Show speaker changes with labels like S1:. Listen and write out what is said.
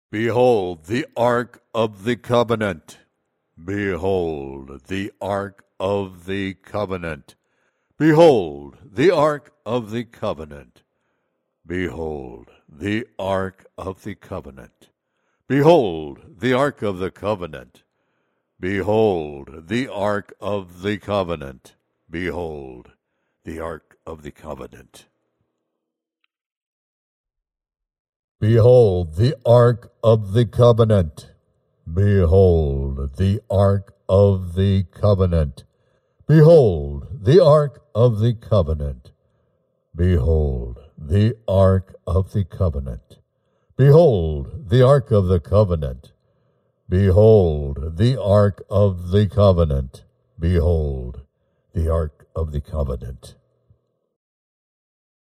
S1: Behold the ark of the covenant. Behold the ark of the covenant. Behold the ark of the covenant. Behold the ark of the covenant. Behold the ark of the covenant. Behold the ark of the covenant. Behold the ark of the covenant. Behold the ark of the covenant. Behold the ark of the covenant. Behold the ark of the covenant. Behold the ark of the covenant. Behold the ark of the covenant. Behold the ark of the covenant. Behold the ark of the covenant.